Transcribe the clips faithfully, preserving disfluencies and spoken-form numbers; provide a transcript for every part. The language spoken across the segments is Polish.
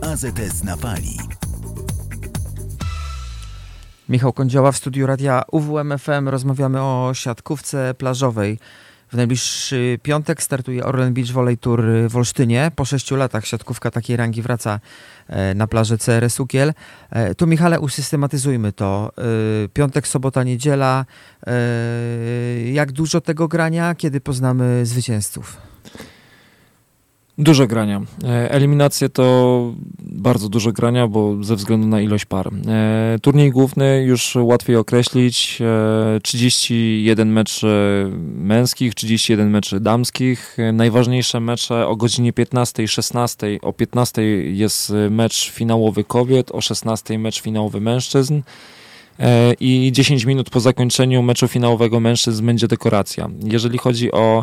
A Z S na fali. Michał Kądzioła w studiu radia U W M F M. Rozmawiamy o siatkówce plażowej. W najbliższy piątek startuje Orlen Beach Volley Tour w Olsztynie. Po sześciu latach siatkówka takiej rangi wraca na plażę C R S Ukiel. Tu, Michale, usystematyzujmy to. Piątek, sobota, niedziela. Jak dużo tego grania? Kiedy poznamy zwycięzców? Dużo grania. Eliminacje to bardzo dużo grania, bo ze względu na ilość par. Turniej główny już łatwiej określić. trzydzieści jeden meczy męskich, trzydzieści jeden meczy damskich. Najważniejsze mecze o godzinie piętnastej, szesnastej. O piętnastej jest mecz finałowy kobiet, o szesnastej mecz finałowy mężczyzn. I dziesięć minut po zakończeniu meczu finałowego mężczyzn będzie dekoracja. Jeżeli chodzi o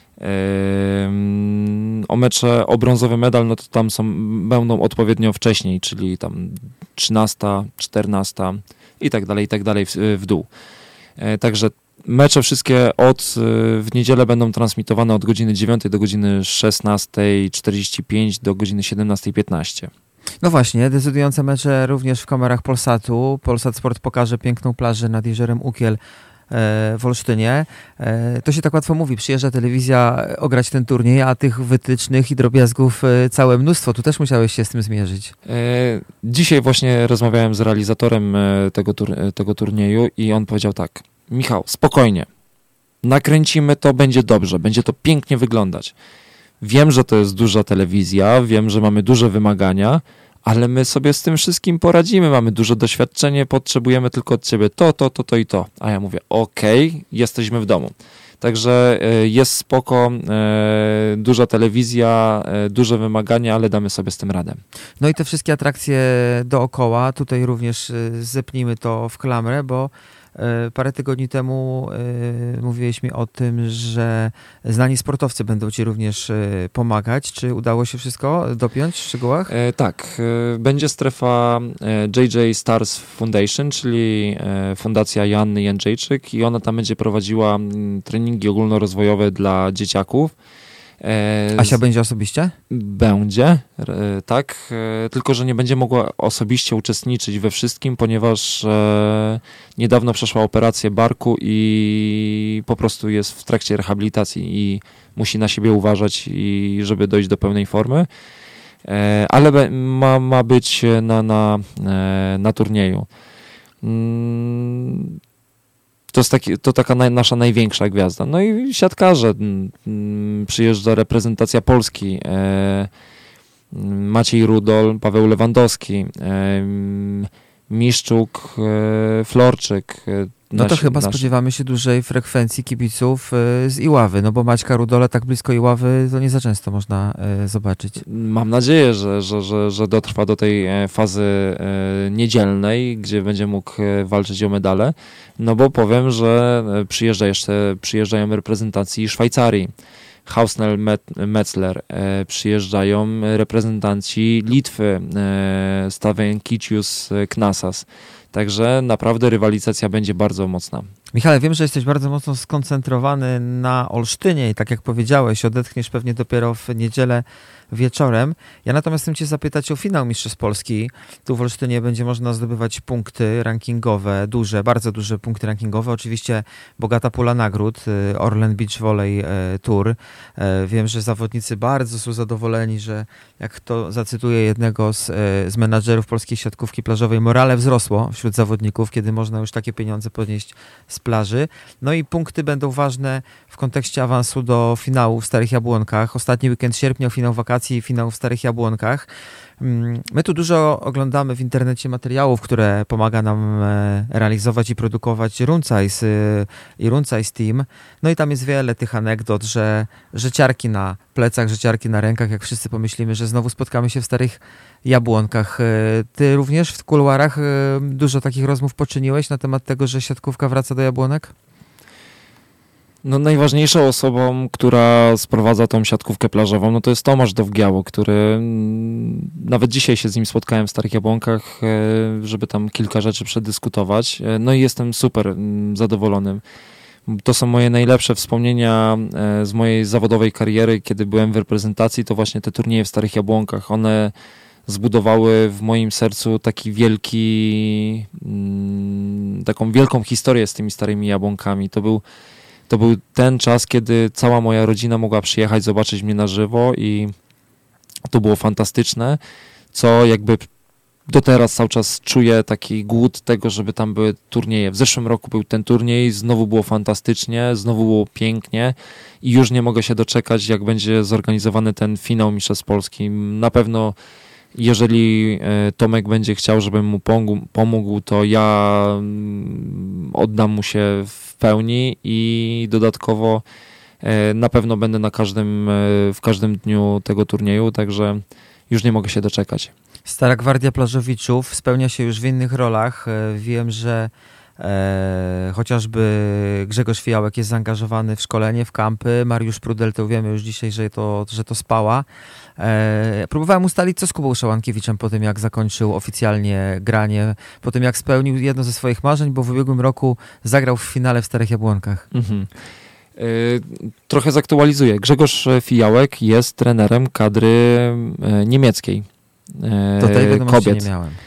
o mecze o brązowy medal, no to tam są, będą odpowiednio wcześniej, czyli tam trzynasta, czternasta i tak dalej, i tak dalej w, w dół. Także mecze wszystkie od w niedzielę będą transmitowane od godziny dziewiątej do godziny szesnastej czterdzieści pięć do godziny siedemnastej piętnaście. No właśnie, decydujące mecze również w kamerach Polsatu. Polsat Sport pokaże piękną plażę nad jeziorem Ukiel w Olsztynie. To się tak łatwo mówi, przyjeżdża telewizja ograć ten turniej, a tych wytycznych i drobiazgów całe mnóstwo. Tu też musiałeś się z tym zmierzyć. Dzisiaj właśnie rozmawiałem z realizatorem tego, tur- tego turnieju i on powiedział tak: Michał, spokojnie, nakręcimy to, będzie dobrze, będzie to pięknie wyglądać. Wiem, że to jest duża telewizja, wiem, że mamy duże wymagania, ale my sobie z tym wszystkim poradzimy, mamy duże doświadczenie, potrzebujemy tylko od ciebie to, to, to, to i to. A ja mówię, okej, okay, jesteśmy w domu. Także jest spoko, duża telewizja, duże wymagania, ale damy sobie z tym radę. No i te wszystkie atrakcje dookoła, tutaj również zepnijmy to w klamrę, bo parę tygodni temu y, mówiłeś mi o tym, że znani sportowcy będą ci również y, pomagać. Czy udało się wszystko dopiąć w szczegółach? E, tak. E, będzie strefa J J Stars Foundation, czyli e, Fundacja Joanny Jędrzejczyk, i ona tam będzie prowadziła m, treningi ogólnorozwojowe dla dzieciaków. E, Asia z... będzie osobiście? Będzie, e, tak. E, tylko że nie będzie mogła osobiście uczestniczyć we wszystkim, ponieważ e, niedawno przeszła operację barku i po prostu jest w trakcie rehabilitacji i musi na siebie uważać, i żeby dojść do pełnej formy. E, ale be, ma, ma być na, na, e, na turnieju. Mm. To jest taki, to taka naj, nasza największa gwiazda. No i siatkarze. Przyjeżdża reprezentacja Polski. E, Maciej Rudol, Paweł Lewandowski, e, Miszczuk, e, Florczyk. E, no to chyba nasz... spodziewamy się dużej frekwencji kibiców e, z Iławy, no bo Maćka Rudola tak blisko Iławy to nie za często można e, zobaczyć. Mam nadzieję, że, że, że, że dotrwa do tej fazy e, niedzielnej, gdzie będzie mógł walczyć o medale, no bo powiem, że przyjeżdża jeszcze, przyjeżdżają reprezentacji Szwajcarii. Hausnel Metzler, e, przyjeżdżają reprezentanci Litwy, e, Stawen Kicius Knasas. Także naprawdę rywalizacja będzie bardzo mocna. Michale, wiem, że jesteś bardzo mocno skoncentrowany na Olsztynie i tak jak powiedziałeś, odetchniesz pewnie dopiero w niedzielę wieczorem. Ja natomiast chcę cię zapytać o finał Mistrzostw Polski. Tu w Olsztynie będzie można zdobywać punkty rankingowe, duże, bardzo duże punkty rankingowe. Oczywiście bogata pula nagród, Orlen Beach Volley Tour. Wiem, że zawodnicy bardzo są zadowoleni, że jak to zacytuję jednego z, z menadżerów polskiej siatkówki plażowej, morale wzrosło wśród zawodników, kiedy można już takie pieniądze podnieść z plaży. No i punkty będą ważne w kontekście awansu do finału w Starych Jabłonkach. Ostatni weekend sierpnia, finał wakacji i finał w Starych Jabłonkach. My tu dużo oglądamy w internecie materiałów, które pomaga nam realizować i produkować Runcajs i Runcajs Team. No i tam jest wiele tych anegdot, że życiarki na plecach, życiarki na rękach, jak wszyscy pomyślimy, że znowu spotkamy się w Starych Jabłonkach. Ty również w kuluarach dużo takich rozmów poczyniłeś na temat tego, że siatkówka wraca do Jabłonek? No najważniejszą osobą, która sprowadza tą siatkówkę plażową, no to jest Tomasz Dowgiało, który nawet dzisiaj się z nim spotkałem w Starych Jabłonkach, żeby tam kilka rzeczy przedyskutować. No i jestem super zadowolony. To są moje najlepsze wspomnienia z mojej zawodowej kariery, kiedy byłem w reprezentacji, to właśnie te turnieje w Starych Jabłonkach. One zbudowały w moim sercu taki wielki, mm, taką wielką historię z tymi starymi jabłonkami. To był, to był ten czas, kiedy cała moja rodzina mogła przyjechać, zobaczyć mnie na żywo i to było fantastyczne, co jakby do teraz cały czas czuję taki głód tego, żeby tam były turnieje. W zeszłym roku był ten turniej, znowu było fantastycznie, znowu było pięknie i już nie mogę się doczekać, jak będzie zorganizowany ten finał Mistrzostw Polski. Na jeżeli Tomek będzie chciał, żebym mu pomógł, to ja oddam mu się w pełni i dodatkowo na pewno będę na każdym, w każdym dniu tego turnieju, także już nie mogę się doczekać. Stara Gwardia Plażowiczów spełnia się już w innych rolach. Wiem, że e, chociażby Grzegorz Fijałek jest zaangażowany w szkolenie, w kampy. Mariusz Prudel, to wiemy już dzisiaj, że to, że to spała. E, próbowałem ustalić, co z Kubą Szałankiewicz po tym, jak zakończył oficjalnie granie, po tym, jak spełnił jedno ze swoich marzeń, bo w ubiegłym roku zagrał w finale w Starych Jabłonkach. Mhm. Trochę zaktualizuję. Grzegorz Fijałek jest trenerem kadry niemieckiej. Do tej wiadomości kobiet. Nie miałem.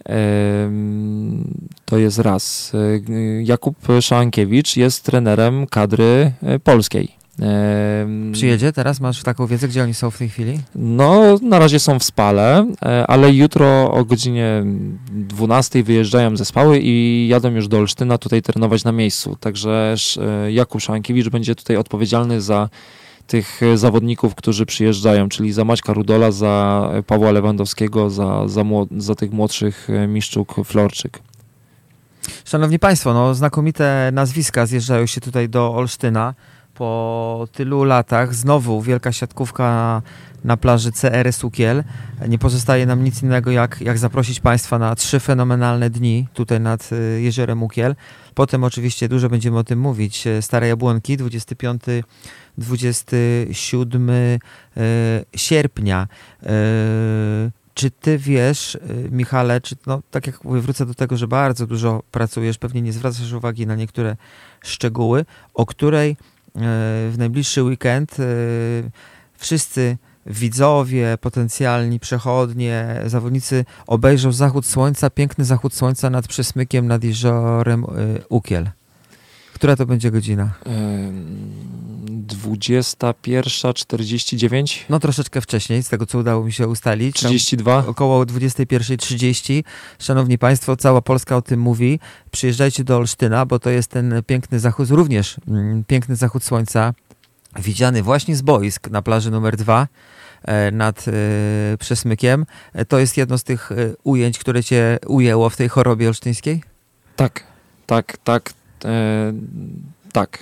To jest raz. Jakub Szałankiewicz jest trenerem kadry polskiej. Przyjedzie teraz? Masz taką wiedzę, gdzie oni są w tej chwili? No, na razie są w Spale, ale jutro o godzinie dwunastej wyjeżdżają ze Spały i jadą już do Olsztyna tutaj trenować na miejscu. Także Jakub Szałankiewicz będzie tutaj odpowiedzialny za tych zawodników, którzy przyjeżdżają, czyli za Maćka Rudola, za Pawła Lewandowskiego, za, za, za tych młodszych Miszczuk, Florczyk. Szanowni Państwo, no, znakomite nazwiska zjeżdżają się tutaj do Olsztyna. Po tylu latach znowu wielka siatkówka na, na plaży C R S Ukiel. Nie pozostaje nam nic innego, jak, jak zaprosić Państwa na trzy fenomenalne dni tutaj nad jeziorem Ukiel. Potem oczywiście dużo będziemy o tym mówić. Stare Jabłonki, dwudziestego piątego do dwudziestego siódmego sierpnia. Czy ty wiesz, Michale, czy, no, tak jak mówię, wrócę do tego, że bardzo dużo pracujesz, pewnie nie zwracasz uwagi na niektóre szczegóły, o której w najbliższy weekend wszyscy widzowie, potencjalni przechodnie, zawodnicy obejrzą zachód słońca, piękny zachód słońca nad Przesmykiem, nad jeziorem Ukiel. Która to będzie godzina? dwudziesta pierwsza czterdzieści dziewięć. No troszeczkę wcześniej, z tego co udało mi się ustalić. trzydzieści dwa. Około dwudziesta pierwsza trzydzieści. Szanowni Państwo, cała Polska o tym mówi. Przyjeżdżajcie do Olsztyna, bo to jest ten piękny zachód, również mm, piękny zachód słońca, widziany właśnie z boisk na plaży numer dwa nad y, Przesmykiem. To jest jedno z tych y, ujęć, które cię ujęło w tej chorobie olsztyńskiej? Tak, tak, tak, e, tak.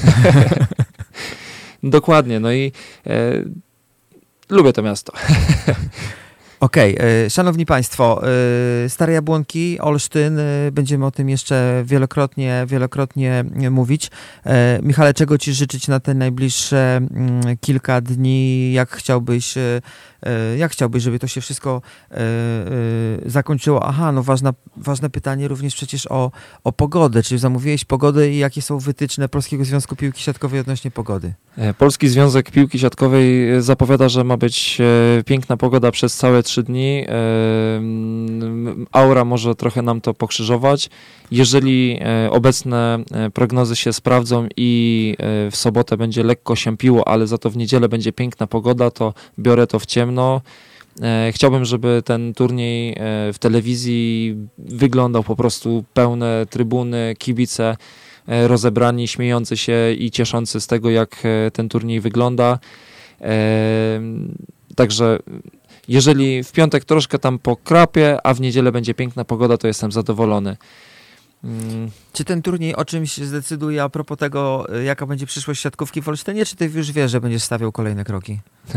Dokładnie, no i e, lubię to miasto. Okej, okay. Szanowni Państwo, Stare Jabłonki, Olsztyn, będziemy o tym jeszcze wielokrotnie, wielokrotnie mówić. Michale, czego Ci życzyć na te najbliższe kilka dni? Jak chciałbyś, jak chciałbyś, żeby to się wszystko zakończyło? Aha, no ważna, ważne pytanie również przecież o, o pogodę. Czy zamówiłeś pogodę i jakie są wytyczne Polskiego Związku Piłki Siatkowej odnośnie pogody? Polski Związek Piłki Siatkowej zapowiada, że ma być piękna pogoda przez całe trzy dni. Aura może trochę nam to pokrzyżować. Jeżeli obecne prognozy się sprawdzą i w sobotę będzie lekko się piło, ale za to w niedzielę będzie piękna pogoda, to biorę to w ciemno. Chciałbym, żeby ten turniej w telewizji wyglądał po prostu pełne trybuny, kibice rozebrani, śmiejący się i cieszący z tego, jak ten turniej wygląda. Także jeżeli w piątek troszkę tam pokrapie, a w niedzielę będzie piękna pogoda, to jestem zadowolony. Hmm. Czy ten turniej o czymś zdecyduje a propos tego, jaka będzie przyszłość siatkówki w Olsztynie, czy ty już wiesz, że będziesz stawiał kolejne kroki?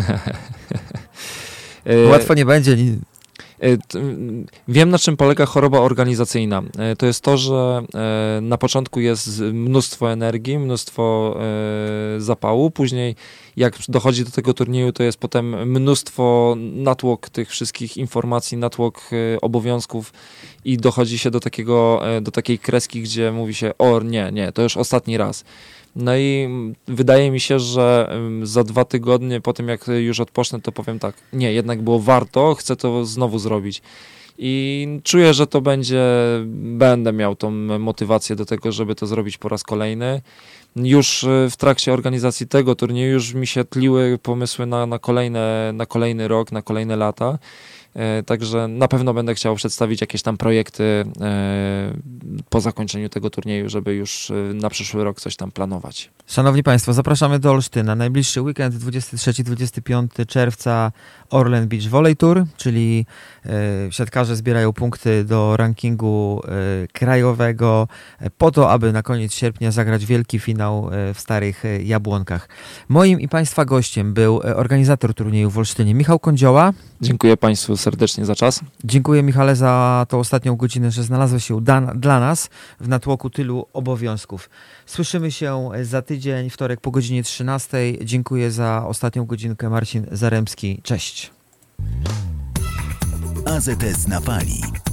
Łatwo nie będzie. Wiem, na czym polega choroba organizacyjna. To jest to, że na początku jest mnóstwo energii, mnóstwo zapału, później jak dochodzi do tego turnieju, to jest potem mnóstwo natłok tych wszystkich informacji, natłok obowiązków i dochodzi się do takiego, do takiej kreski, gdzie mówi się, o nie, nie, to już ostatni raz. No i wydaje mi się, że za dwa tygodnie po tym, jak już odpocznę, to powiem tak, nie, jednak było warto, chcę to znowu zrobić. I czuję, że to będzie, będę miał tą motywację do tego, żeby to zrobić po raz kolejny. Już w trakcie organizacji tego turnieju już mi się tliły pomysły na, na, kolejne, na kolejny rok, na kolejne lata. Także na pewno będę chciał przedstawić jakieś tam projekty po zakończeniu tego turnieju, żeby już na przyszły rok coś tam planować. Szanowni Państwo, zapraszamy do Olsztyna. Najbliższy weekend, dwudziestego trzeciego do dwudziestego piątego czerwca Orlen Beach Volley Tour, czyli siatkarze zbierają punkty do rankingu krajowego po to, aby na koniec sierpnia zagrać wielki finał w Starych Jabłonkach. Moim i Państwa gościem był organizator turnieju w Olsztynie, Michał Kądzioła. Dziękuję Państwu serdecznie za czas. Dziękuję, Michale, za tą ostatnią godzinę, że znalazłeś się da, dla nas w natłoku tylu obowiązków. Słyszymy się za tydzień, wtorek po godzinie trzynastej. Dziękuję za ostatnią godzinkę. Marcin Zaremski. Cześć. A Z S na fali.